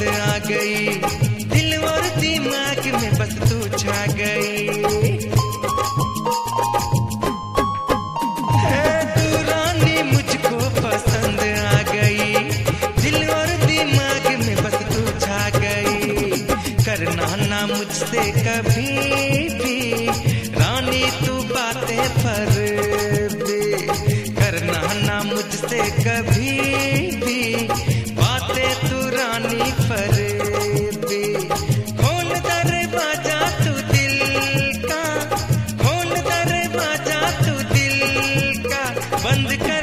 पसंद आ गई, दिल और दिमाग में बस तू छा गई। तू रानी मुझको पसंद आ गई, दिल और दिमाग में बस तू छा गई। करना ना मुझसे कभी भी रानी तू बातें फरेबी, करना ना मुझसे कभी भी बातें तू रानी फरेबी। खोल दरवाजा तू दिल का, खोल दरवाजा तू दिल का, बंद कर